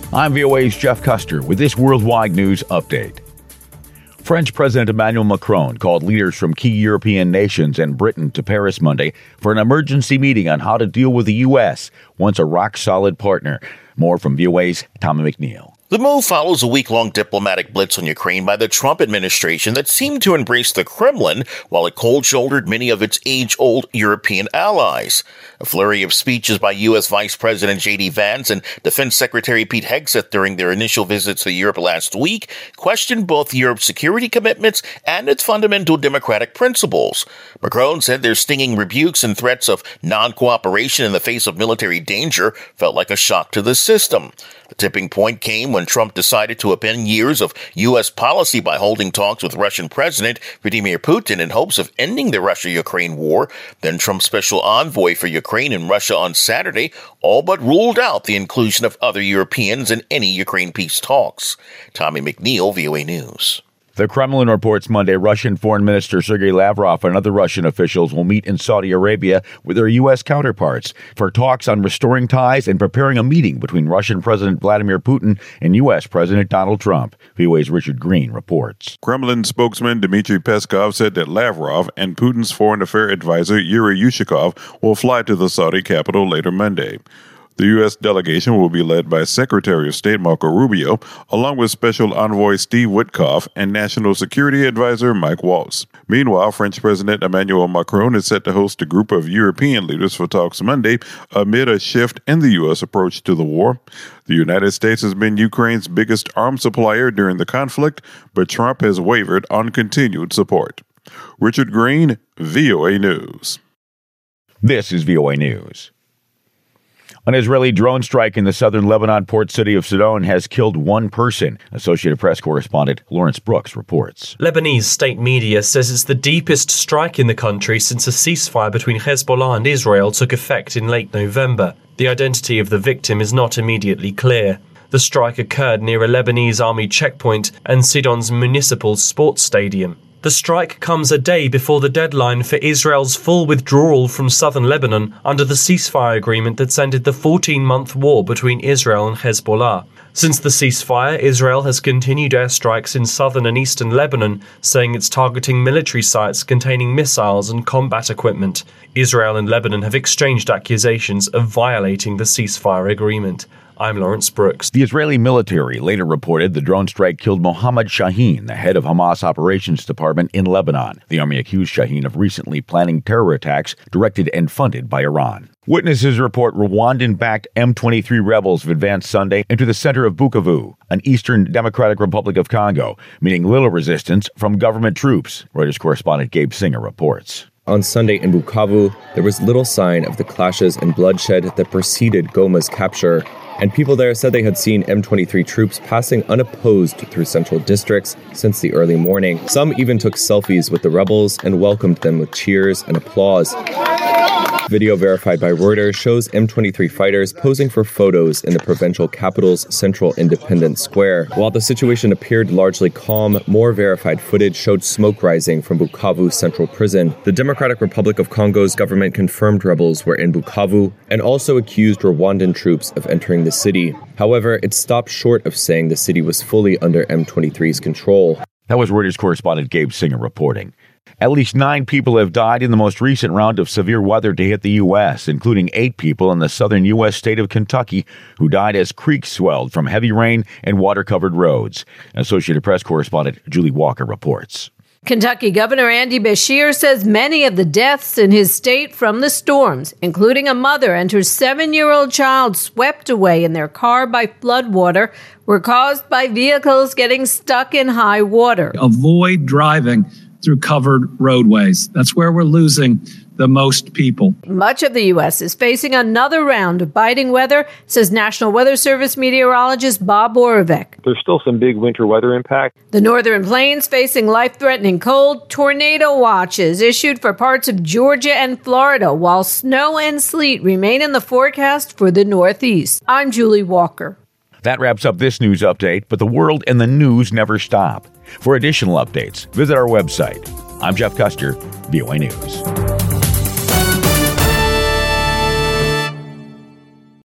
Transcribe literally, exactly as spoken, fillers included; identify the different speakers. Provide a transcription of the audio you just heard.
Speaker 1: I'm V O A's Jeff Custer with this worldwide news update. French President Emmanuel Macron called leaders from key European nations and Britain to Paris Monday for an emergency meeting on how to deal with the U S, once a rock-solid partner. More from V O A's Tommy McNeil.
Speaker 2: The move follows a week-long diplomatic blitz on Ukraine by the Trump administration that seemed to embrace the Kremlin while it cold-shouldered many of its age-old European allies. A flurry of speeches by U S Vice President J D Vance and Defense Secretary Pete Hegseth during their initial visits to Europe last week questioned both Europe's security commitments and its fundamental democratic principles. Macron said their stinging rebukes and threats of non-cooperation in the face of military danger felt like a shock to the system. The tipping point came when Trump decided to upend years of U S policy by holding talks with Russian President Vladimir Putin in hopes of ending the Russia-Ukraine war. Then Trump's special envoy for Ukraine and Russia on Saturday all but ruled out the inclusion of other Europeans in any Ukraine peace talks. Tommy McNeil, V O A News.
Speaker 1: The Kremlin reports Monday Russian Foreign Minister Sergei Lavrov and other Russian officials will meet in Saudi Arabia with their U S counterparts for talks on restoring ties and preparing a meeting between Russian President Vladimir Putin and U S President Donald Trump. V O A's Richard Green reports.
Speaker 3: Kremlin spokesman Dmitry Peskov said that Lavrov and Putin's foreign affairs advisor Yuri Yushakov will fly to the Saudi capital later Monday. The U S delegation will be led by Secretary of State Marco Rubio, along with Special Envoy Steve Witkoff and National Security Advisor Mike Waltz. Meanwhile, French President Emmanuel Macron is set to host a group of European leaders for talks Monday amid a shift in the U S approach to the war. The United States has been Ukraine's biggest arms supplier during the conflict, but Trump has wavered on continued support. Richard Green, V O A News.
Speaker 1: This is V O A News. An Israeli drone strike in the southern Lebanon port city of Sidon has killed one person. Associated Press correspondent Lawrence Brooks reports.
Speaker 4: Lebanese state media says it's the deepest strike in the country since a ceasefire between Hezbollah and Israel took effect in late November. The identity of the victim is not immediately clear. The strike occurred near a Lebanese army checkpoint and Sidon's municipal sports stadium. The strike comes a day before the deadline for Israel's full withdrawal from southern Lebanon under the ceasefire agreement that's ended the fourteen-month war between Israel and Hezbollah. Since the ceasefire, Israel has continued airstrikes in southern and eastern Lebanon, saying it's targeting military sites containing missiles and combat equipment. Israel and Lebanon have exchanged accusations of violating the ceasefire agreement. I'm Lawrence Brooks.
Speaker 1: The Israeli military later reported the drone strike killed Mohammed Shaheen, the head of Hamas operations department in Lebanon. The army accused Shaheen of recently planning terror attacks directed and funded by Iran. Witnesses report Rwandan-backed M twenty-three rebels have advanced Sunday into the center of Bukavu, an eastern Democratic Republic of Congo, meeting little resistance from government troops. Reuters correspondent Gabe Singer reports.
Speaker 5: On Sunday in Bukavu, there was little sign of the clashes and bloodshed that preceded Goma's capture, and people there said they had seen M twenty-three troops passing unopposed through central districts since the early morning. Some even took selfies with the rebels and welcomed them with cheers and applause. Video verified by Reuters shows M twenty-three fighters posing for photos in the provincial capital's central Independence Square. While the situation appeared largely calm, more verified footage showed smoke rising from Bukavu's central prison. The Democratic Republic of Congo's government confirmed rebels were in Bukavu and also accused Rwandan troops of entering the city. However, it stopped short of saying the city was fully under M twenty-three's control.
Speaker 1: That was Reuters correspondent Gabe Singer reporting. At least nine people have died in the most recent round of severe weather to hit the U S, including eight people in the southern U S state of Kentucky who died as creeks swelled from heavy rain and water-covered roads. Associated Press correspondent Julie Walker reports.
Speaker 6: Kentucky Governor Andy Beshear says many of the deaths in his state from the storms, including a mother and her seven-year-old child swept away in their car by floodwater, were caused by vehicles getting stuck in high water.
Speaker 7: Avoid driving through covered roadways. That's where we're losing the most people.
Speaker 6: Much of the U S is facing another round of biting weather, says National Weather Service meteorologist Bob Oravec.
Speaker 8: There's still some big winter weather impact.
Speaker 6: The northern plains facing life-threatening cold, tornado watches issued for parts of Georgia and Florida, while snow and sleet remain in the forecast for the Northeast. I'm Julie Walker.
Speaker 1: That wraps up this news update, but the world and the news never stop. For additional updates, visit our website. I'm Jeff Custer, V O A News.